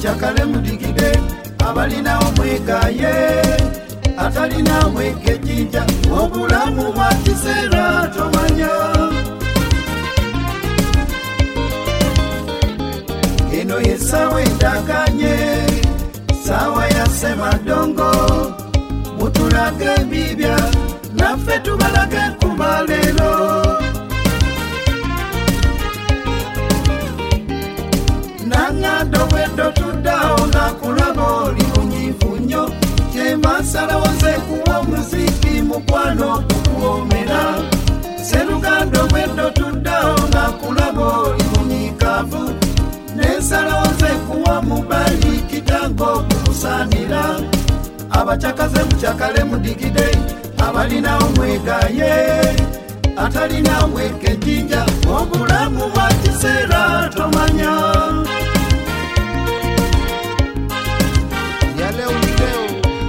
muchakale mudigide abalina omwegaye atalina mwekejinja obulamu bwa kiseera tomanya eno yesawe ndakanye sawa ya Ssemadongo mutulage bibya naffe tubalage kubalero nangado bwedo tudao na kulaba oli munyifunyo yemasala waze kuwa muziki mukwano kukuomera serugando bwedo tudao na kulaba oli munyikavu nesala waze kuwa mubali kitango kukusanira abachakaze muchakale mudigide abalina omwegaye atalina mwekejinja obulamu bwa kiseera tomanya yale uleo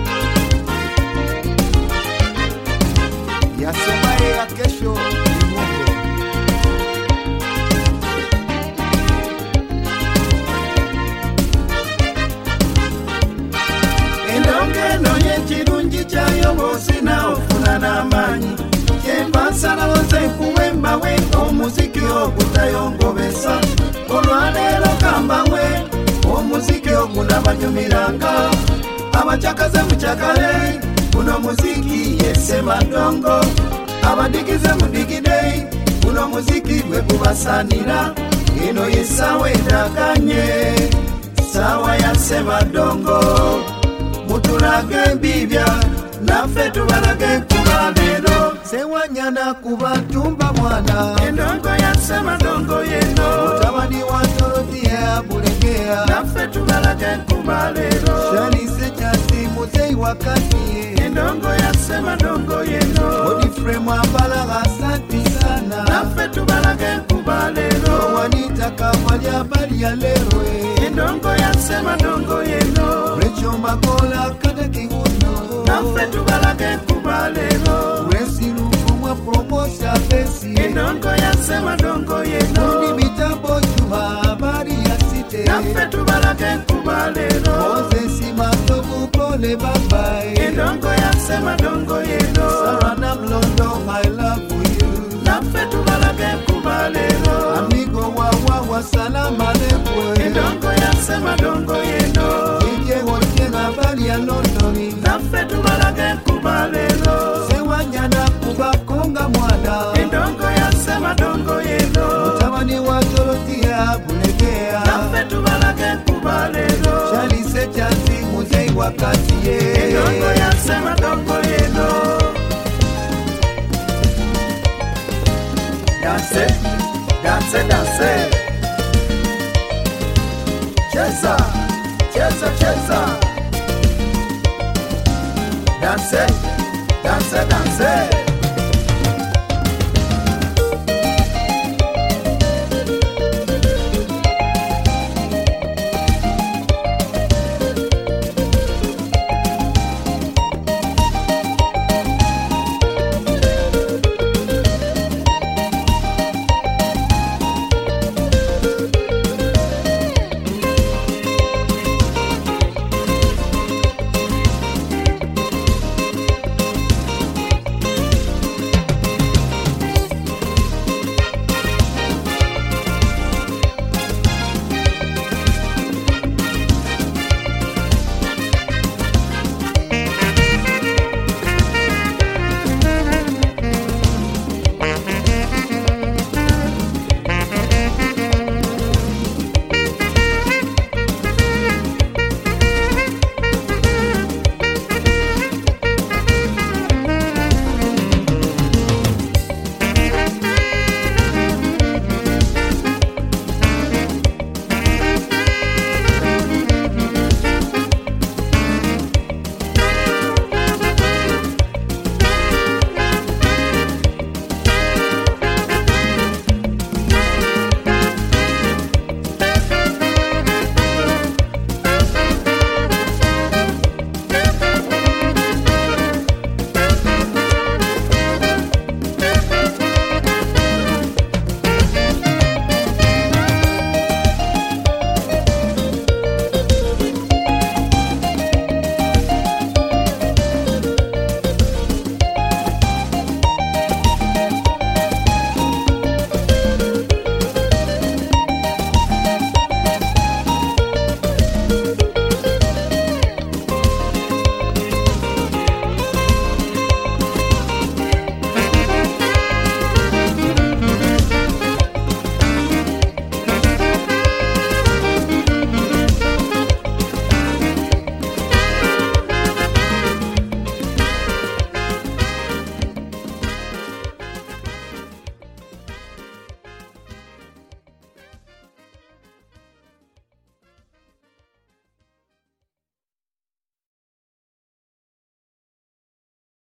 yasemaye ya kesho ni Mungu. endongeno y'ekirungi kyayo bosina ofuna n'amaanyi yembasala waze kuwembawe omuziki ogutayongobesa olwaleero kambawe omuziki ogunabanyumiranga abachakaze muchakale guno muziki ye Ssemadongo abadigize mudigide guno muziki gwe gubasanira eno yesawa endakanye sawa ya Ssemadongo mutulage bibya naffe tubalage kubalero Sewanyana kubatumba mwana endongo ya Ssemadongo yeno mutabani wa Dorothea Bulegea naffe tubalage kubalero Shalise Chasi muzeyi wakati endongo ya Ssemadongo yeno Godfrey Mwambala asanti sana naffe tubalage kubalero Wanita Kamwalya bali ya lero endongo ya Ssemadongo yeno Recho Makola kata kihuno naffe tubalage kubalero Wesirukumwa promosha besi endongo ya Ssemadongo yeno Kundi mitambo juma bari ya site naffe tubalage kubalero Moses Matovu pole babae endongo ya Ssemadongo yeno Sarana Mlondo I love you naffe tubalage kubalero Amigo wa salama lekwe endongo ya Ssemadongo yeno Ije wote na bali ya Londoni naffe tubalage kubalero Sewanyana kubakonga mwana endongo ya Ssemadongo yeno Mutabani wa Dorothea Bulegea naffe tubalage kubalero Shalise Chasi muzeyi wakati endongo ya Ssemadongo yeno danse danse danse cheza cheza cheza danse danse danse